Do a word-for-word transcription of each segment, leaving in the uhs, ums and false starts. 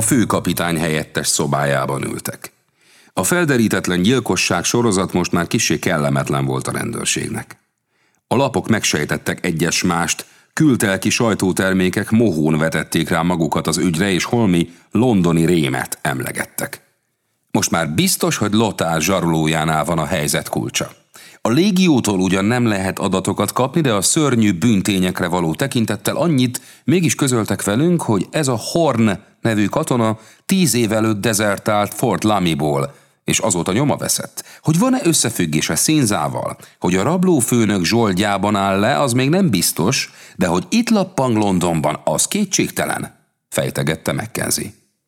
főkapitány helyettes szobájában ültek. A felderítetlen gyilkosság sorozat most már kissé kellemetlen volt a rendőrségnek. A lapok megsejtettek egyes mást, kültelki sajtótermékek mohón vetették rá magukat az ügyre, és holmi londoni rémet emlegettek. Most már biztos, hogy Lothar zsarolójánál van a helyzet kulcsa. A légiótól ugyan nem lehet adatokat kapni, de a szörnyű bűntényekre való tekintettel annyit mégis közöltek velünk, hogy ez a Horn nevű katona tíz év előtt dezertált Fort Lamiból, és azóta nyoma veszett. Hogy van-e összefüggés a Színzával, hogy a rablófőnök zsoldjában áll le, az még nem biztos, de hogy itt lappang Londonban, az kétségtelen, fejtegette Mackenzie.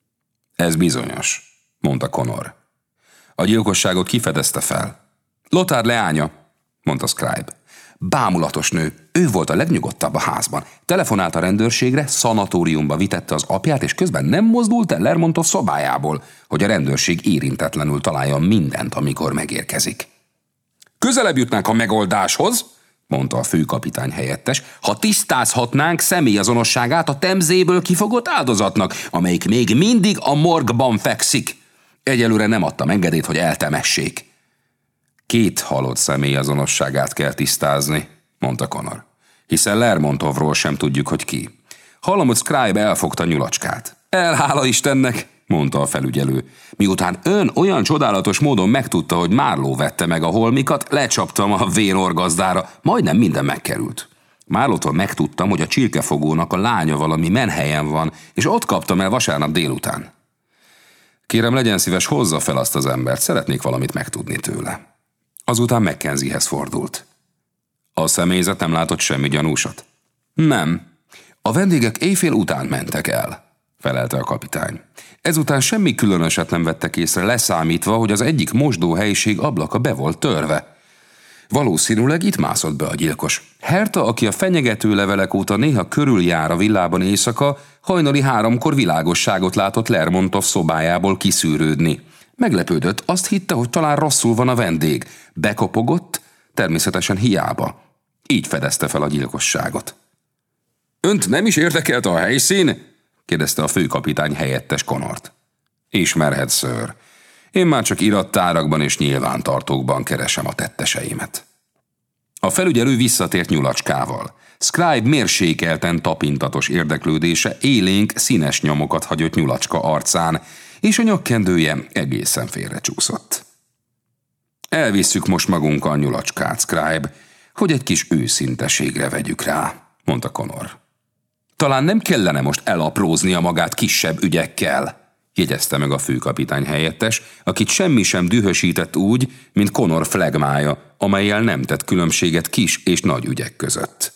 Ez bizonyos, mondta Connor. A gyilkosságot kifedezte fel. Lothar leánya, mondta Scribe. Bámulatos nő, ő volt a legnyugodtabb a házban. Telefonált a rendőrségre, szanatóriumba vitette az apját, és közben nem mozdult el Lermontov szobájából, hogy a rendőrség érintetlenül találjon mindent, amikor megérkezik. Közelebb jutnánk a megoldáshoz, mondta a főkapitány helyettes, ha tisztázhatnánk személyazonosságát a Temzéből kifogott áldozatnak, amelyik még mindig a morgban fekszik. Egyelőre nem adtam engedélyt, hogy eltemessék. Két halott személy azonosságát kell tisztázni, mondta Connor, hiszen Lermontovról sem tudjuk, hogy ki. Hallom, hogy Scribe elfogta nyulacskát. Elhála Istennek, mondta a felügyelő. Miután ön olyan csodálatos módon megtudta, hogy Marlowe vette meg a holmikat, lecsaptam a vénorgazdára, majdnem minden megkerült. Marlowe-tól megtudtam, hogy a csirkefogónak a lánya valami menhelyen van, és ott kaptam el vasárnap délután. Kérem, legyen szíves, hozza fel azt az embert, szeretnék valamit megtudni tőle. Azután Mackenziehez fordult. A személyzet nem látott semmi gyanúsat? Nem. A vendégek éjfél után mentek el, felelte a kapitány. Ezután semmi különöset nem vettek észre, leszámítva, hogy az egyik mosdóhelyiség ablaka be volt törve. Valószínűleg itt mászott be a gyilkos. Herta, aki a fenyegető levelek óta néha körüljár a villában éjszaka, hajnali háromkor világosságot látott Lermontov szobájából kiszűrődni. Meglepődött, azt hitte, hogy talán rosszul van a vendég. Bekopogott, természetesen hiába. Így fedezte fel a gyilkosságot. Önt nem is érdekelte a helyszín? kérdezte a főkapitány helyettes Connort. Ismerhet, ször. Én már csak irattárakban és nyilvántartókban keresem a tetteseimet. A felügyelő visszatért nyulacskával. Scribe mérsékelten tapintatos érdeklődése élénk, színes nyomokat hagyott nyulacska arcán, és a nyakkendője egészen félrecsúszott. Elvisszük most magunkkal a nyulacskát, Scribe, hogy egy kis őszinteségre vegyük rá, mondta Connor. Talán nem kellene most elapróznia magát kisebb ügyekkel, jegyezte meg a főkapitány helyettes, akit semmi sem dühösített úgy, mint Connor flegmája, amellyel nem tett különbséget kis és nagy ügyek között.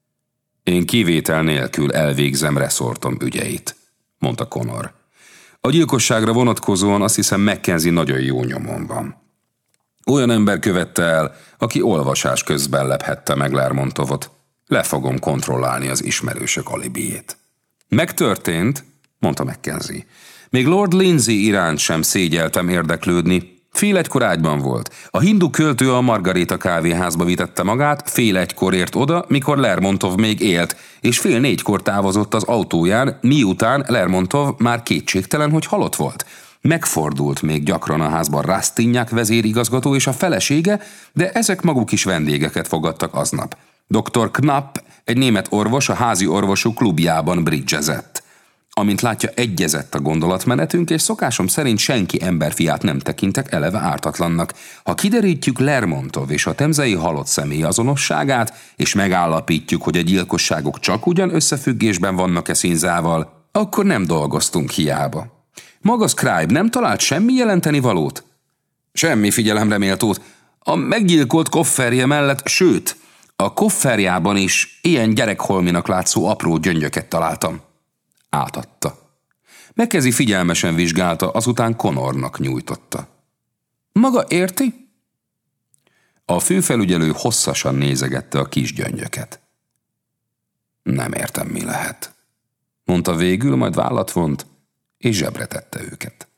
Én kivétel nélkül elvégzem reszortom ügyeit, mondta Connor. A gyilkosságra vonatkozóan azt hiszem Mackenzie nagyon jó nyomon van. Olyan ember követte el, aki olvasás közben lephette meg Lermontovot. Le fogom kontrollálni az ismerősök alibijét. Megtörtént, mondta Mackenzie. Még Lord Lindsay iránt sem szégyeltem érdeklődni. Fél egykor ágyban volt. A hindu költő a Margarita kávéházba vitette magát, fél egykor ért oda, mikor Lermontov még élt, és fél négykor távozott az autóján, miután Lermontov már kétségtelen, hogy halott volt. Megfordult még gyakran a házban Rastignac vezérigazgató és a felesége, de ezek maguk is vendégeket fogadtak aznap. doktor Knapp, egy német orvos, a házi orvosú klubjában bridgezett. Amint látja, egyezett a gondolatmenetünk, és szokásom szerint senki emberfiát nem tekintek eleve ártatlannak. Ha kiderítjük Lermontov és a temzei halott személy azonosságát, és megállapítjuk, hogy a gyilkosságok csak ugyan összefüggésben vannak-e Színzával, akkor nem dolgoztunk hiába. Maga Scribe nem talált semmi jelenteni valót? Semmi figyelemre méltót. A meggyilkolt kofferje mellett, sőt, a kofferjában is ilyen gyerekholminak látszó apró gyöngyöket találtam. Átadta. Mackenzie figyelmesen vizsgálta, azután Connornak nyújtotta. Maga érti? A főfelügyelő hosszasan nézegette a kis gyöngyöket. Nem értem, mi lehet, mondta végül, majd vállat vont, és zsebre tette őket.